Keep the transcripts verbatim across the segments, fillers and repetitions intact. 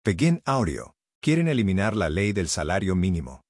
Begin Audio. Quieren eliminar la ley del salario mínimo.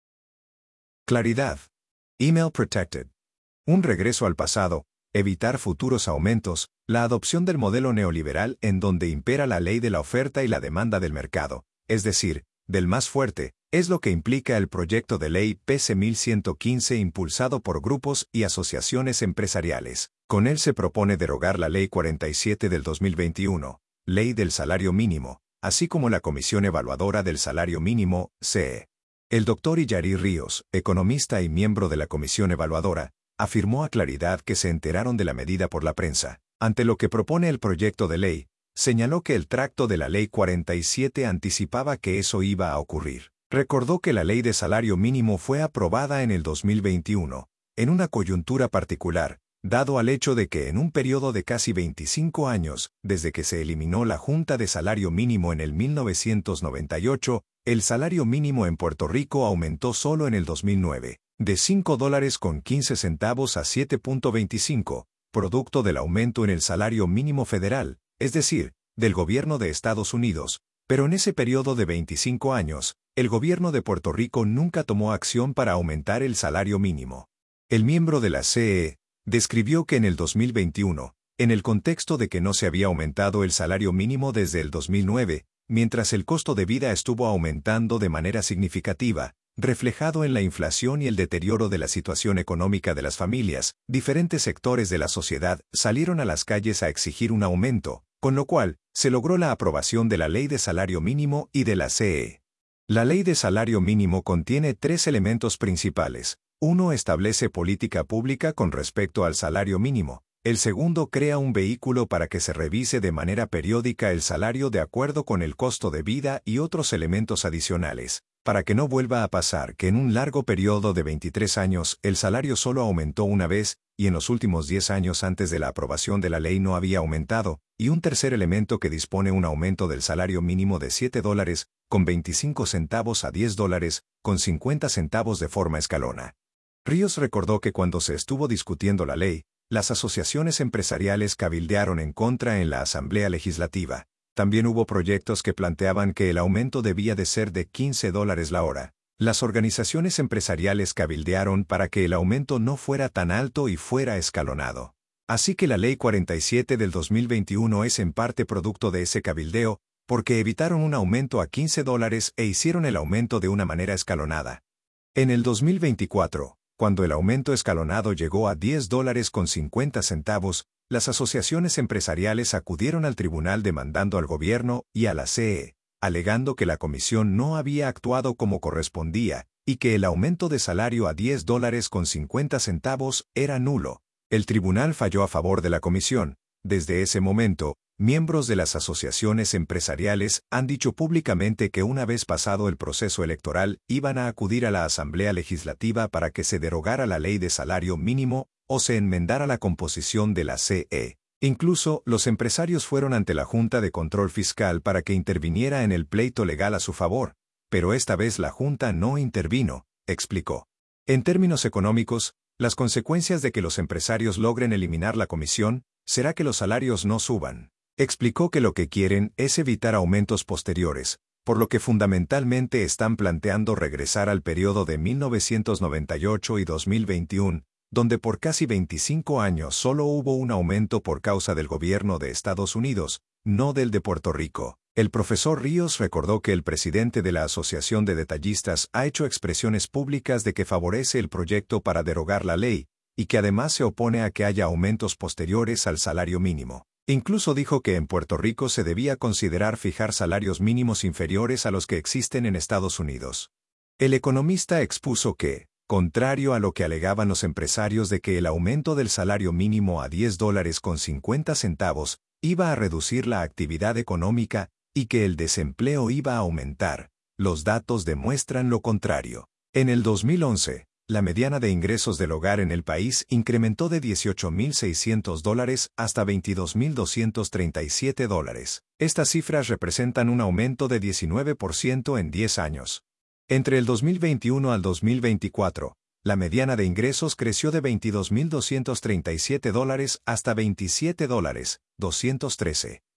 Claridad. Email Protected. Un regreso al pasado, evitar futuros aumentos, la adopción del modelo neoliberal en donde impera la ley de la oferta y la demanda del mercado, es decir, del más fuerte, es lo que implica el proyecto de ley P C mil ciento quince impulsado por grupos y asociaciones empresariales. Con él se propone derogar la Ley cuarenta y siete del dos mil veintiuno, Ley del Salario Mínimo, así como la Comisión Evaluadora del Salario Mínimo, C E. El doctor Illarí Ríos, economista y miembro de la Comisión Evaluadora, afirmó a Claridad que se enteraron de la medida por la prensa. Ante lo que propone el proyecto de ley, señaló que el tracto de la Ley cuarenta y siete anticipaba que eso iba a ocurrir. Recordó que la Ley de Salario Mínimo fue aprobada en el dos mil veintiuno, en una coyuntura particular, dado al hecho de que en un periodo de casi veinticinco años, desde que se eliminó la Junta de Salario Mínimo en el mil novecientos noventa y ocho, el salario mínimo en Puerto Rico aumentó solo en el dos mil nueve, de cinco dólares con quince centavos a siete punto veinticinco, producto del aumento en el salario mínimo federal, es decir, del gobierno de Estados Unidos, pero en ese periodo de veinticinco años, el gobierno de Puerto Rico nunca tomó acción para aumentar el salario mínimo. El miembro de la C E describió que en el dos mil veintiuno, en el contexto de que no se había aumentado el salario mínimo desde el dos mil nueve, mientras el costo de vida estuvo aumentando de manera significativa, reflejado en la inflación y el deterioro de la situación económica de las familias, diferentes sectores de la sociedad salieron a las calles a exigir un aumento, con lo cual, se logró la aprobación de la Ley de Salario Mínimo y de la C E. La Ley de Salario Mínimo contiene tres elementos principales. Uno establece política pública con respecto al salario mínimo. El segundo crea un vehículo para que se revise de manera periódica el salario de acuerdo con el costo de vida y otros elementos adicionales, para que no vuelva a pasar que en un largo periodo de veintitrés años el salario solo aumentó una vez, y en los últimos diez años antes de la aprobación de la ley no había aumentado, y un tercer elemento que dispone un aumento del salario mínimo de siete dólares con veinticinco centavos a diez dólares con cincuenta centavos de forma escalona. Ríos recordó que cuando se estuvo discutiendo la ley, las asociaciones empresariales cabildearon en contra en la Asamblea Legislativa. También hubo proyectos que planteaban que el aumento debía de ser de quince dólares la hora. Las organizaciones empresariales cabildearon para que el aumento no fuera tan alto y fuera escalonado. Así que la Ley cuarenta y siete del dos mil veintiuno es en parte producto de ese cabildeo, porque evitaron un aumento a quince dólares e hicieron el aumento de una manera escalonada. En el dos mil veinticuatro, cuando el aumento escalonado llegó a diez dólares con cincuenta centavos, las asociaciones empresariales acudieron al tribunal demandando al gobierno y a la C E, alegando que la comisión no había actuado como correspondía y que el aumento de salario a diez dólares con cincuenta centavos era nulo. El tribunal falló a favor de la comisión. Desde ese momento, miembros de las asociaciones empresariales han dicho públicamente que una vez pasado el proceso electoral iban a acudir a la Asamblea Legislativa para que se derogara la ley de salario mínimo o se enmendara la composición de la C E. Incluso, los empresarios fueron ante la Junta de Control Fiscal para que interviniera en el pleito legal a su favor, pero esta vez la Junta no intervino, explicó. En términos económicos, las consecuencias de que los empresarios logren eliminar la comisión será que los salarios no suban. Explicó que lo que quieren es evitar aumentos posteriores, por lo que fundamentalmente están planteando regresar al periodo de mil novecientos noventa y ocho y dos mil veintiuno, donde por casi veinticinco años solo hubo un aumento por causa del gobierno de Estados Unidos, no del de Puerto Rico. El profesor Ríos recordó que el presidente de la Asociación de Detallistas ha hecho expresiones públicas de que favorece el proyecto para derogar la ley, y que además se opone a que haya aumentos posteriores al salario mínimo. Incluso dijo que en Puerto Rico se debía considerar fijar salarios mínimos inferiores a los que existen en Estados Unidos. El economista expuso que, contrario a lo que alegaban los empresarios de que el aumento del salario mínimo a diez dólares con cincuenta centavos iba a reducir la actividad económica y que el desempleo iba a aumentar, los datos demuestran lo contrario. En el dos mil once, la mediana de ingresos del hogar en el país incrementó de dieciocho mil seiscientos dólares hasta veintidós mil doscientos treinta y siete dólares. Estas cifras representan un aumento de diecinueve por ciento en diez años. Entre el dos mil veintiuno al dos mil veinticuatro, la mediana de ingresos creció de veintidós mil doscientos treinta y siete dólares hasta veintisiete dólares, doscientos trece.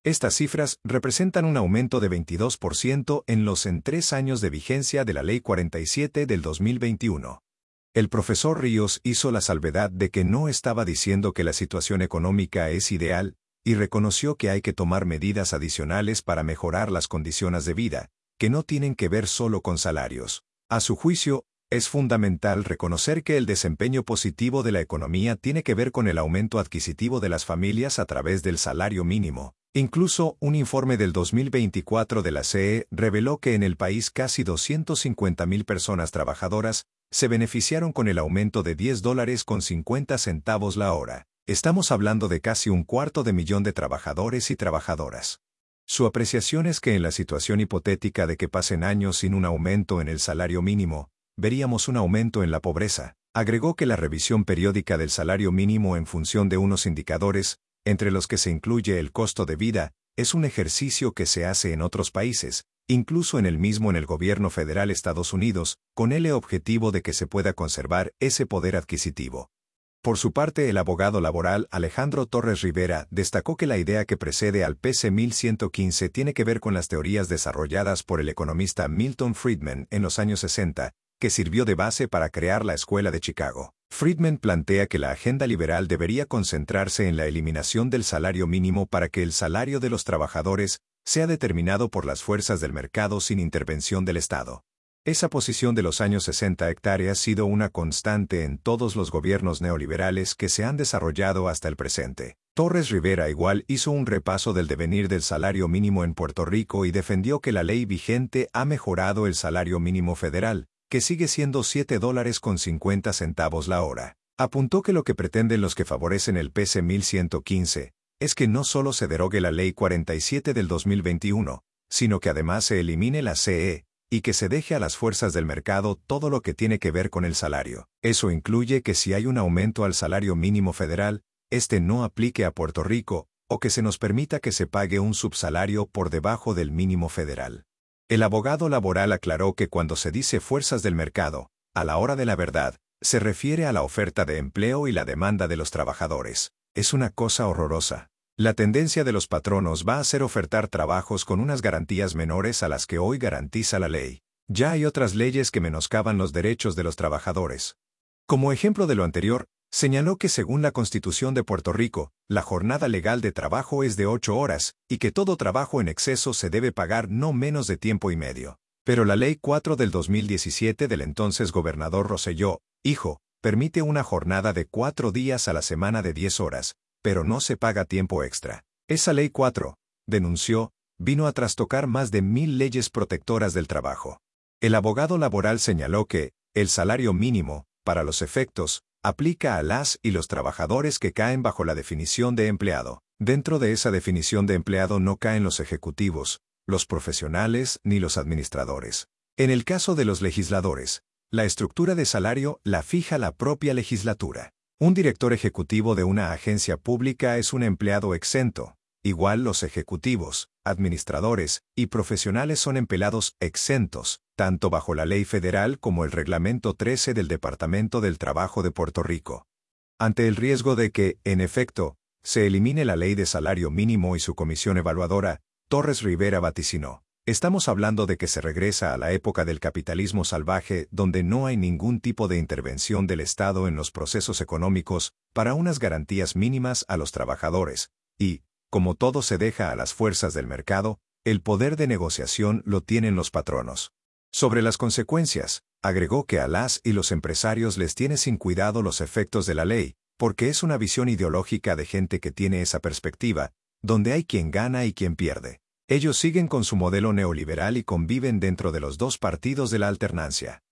Estas cifras representan un aumento de veintidós por ciento en los en tres años de vigencia de la Ley cuarenta y siete del dos mil veintiuno. El profesor Ríos hizo la salvedad de que no estaba diciendo que la situación económica es ideal, y reconoció que hay que tomar medidas adicionales para mejorar las condiciones de vida, que no tienen que ver solo con salarios. A su juicio, es fundamental reconocer que el desempeño positivo de la economía tiene que ver con el aumento adquisitivo de las familias a través del salario mínimo. Incluso, un informe del dos mil veinticuatro de la C E reveló que en el país casi doscientas cincuenta mil personas trabajadoras se beneficiaron con el aumento de diez dólares con cincuenta centavos la hora. Estamos hablando de casi un cuarto de millón de trabajadores y trabajadoras. Su apreciación es que en la situación hipotética de que pasen años sin un aumento en el salario mínimo, veríamos un aumento en la pobreza. Agregó que la revisión periódica del salario mínimo en función de unos indicadores, entre los que se incluye el costo de vida, es un ejercicio que se hace en otros países, incluso en el mismo en el gobierno federal Estados Unidos, con el objetivo de que se pueda conservar ese poder adquisitivo. Por su parte, el abogado laboral Alejandro Torres Rivera destacó que la idea que precede al P C mil ciento quince tiene que ver con las teorías desarrolladas por el economista Milton Friedman en los años sesenta, que sirvió de base para crear la Escuela de Chicago. Friedman plantea que la agenda liberal debería concentrarse en la eliminación del salario mínimo para que el salario de los trabajadores sea determinado por las fuerzas del mercado sin intervención del Estado. Esa posición de los años sesenta hectáreas ha sido una constante en todos los gobiernos neoliberales que se han desarrollado hasta el presente. Torres Rivera igual hizo un repaso del devenir del salario mínimo en Puerto Rico y defendió que la ley vigente ha mejorado el salario mínimo federal, que sigue siendo siete dólares con cincuenta centavos la hora. Apuntó que lo que pretenden los que favorecen el P C mil ciento quince es que no solo se derogue la Ley cuarenta y siete del dos mil veintiuno, sino que además se elimine la C E, y que se deje a las fuerzas del mercado todo lo que tiene que ver con el salario. Eso incluye que si hay un aumento al salario mínimo federal, este no aplique a Puerto Rico, o que se nos permita que se pague un subsalario por debajo del mínimo federal. El abogado laboral aclaró que cuando se dice fuerzas del mercado, a la hora de la verdad, se refiere a la oferta de empleo y la demanda de los trabajadores. Es una cosa horrorosa. La tendencia de los patronos va a ser ofertar trabajos con unas garantías menores a las que hoy garantiza la ley. Ya hay otras leyes que menoscaban los derechos de los trabajadores. Como ejemplo de lo anterior, señaló que según la Constitución de Puerto Rico, la jornada legal de trabajo es de ocho horas, y que todo trabajo en exceso se debe pagar no menos de tiempo y medio. Pero la Ley cuatro del dos mil diecisiete del entonces gobernador Rosselló, hijo, permite una jornada de cuatro días a la semana de diez horas, pero no se paga tiempo extra. Esa Ley cuatro, denunció, vino a trastocar más de mil leyes protectoras del trabajo. El abogado laboral señaló que, el salario mínimo, para los efectos, aplica a las y los trabajadores que caen bajo la definición de empleado. Dentro de esa definición de empleado no caen los ejecutivos, los profesionales ni los administradores. En el caso de los legisladores, la estructura de salario la fija la propia legislatura. Un director ejecutivo de una agencia pública es un empleado exento. Igual los ejecutivos, administradores y profesionales son empleados exentos, tanto bajo la ley federal como el Reglamento trece del Departamento del Trabajo de Puerto Rico. Ante el riesgo de que, en efecto, se elimine la ley de salario mínimo y su comisión evaluadora, Torres Rivera vaticinó: estamos hablando de que se regresa a la época del capitalismo salvaje donde no hay ningún tipo de intervención del Estado en los procesos económicos para unas garantías mínimas a los trabajadores, y, como todo se deja a las fuerzas del mercado, el poder de negociación lo tienen los patronos. Sobre las consecuencias, agregó que a las y los empresarios les tiene sin cuidado los efectos de la ley, porque es una visión ideológica de gente que tiene esa perspectiva, donde hay quien gana y quien pierde. Ellos siguen con su modelo neoliberal y conviven dentro de los dos partidos de la alternancia.